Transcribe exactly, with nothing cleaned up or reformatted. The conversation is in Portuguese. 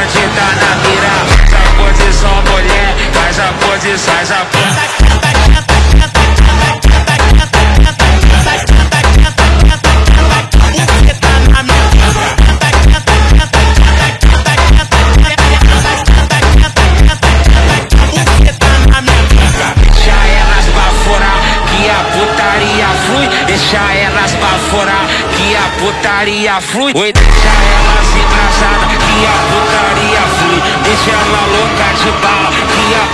bonde tá na mira. Faz a posição, mulher, faz a posição, faz a posição. Deixa elas baforar, que a putaria flui. Oi, deixa elas engraçadas, que a putaria flui. Deixa ela louca de bala, que a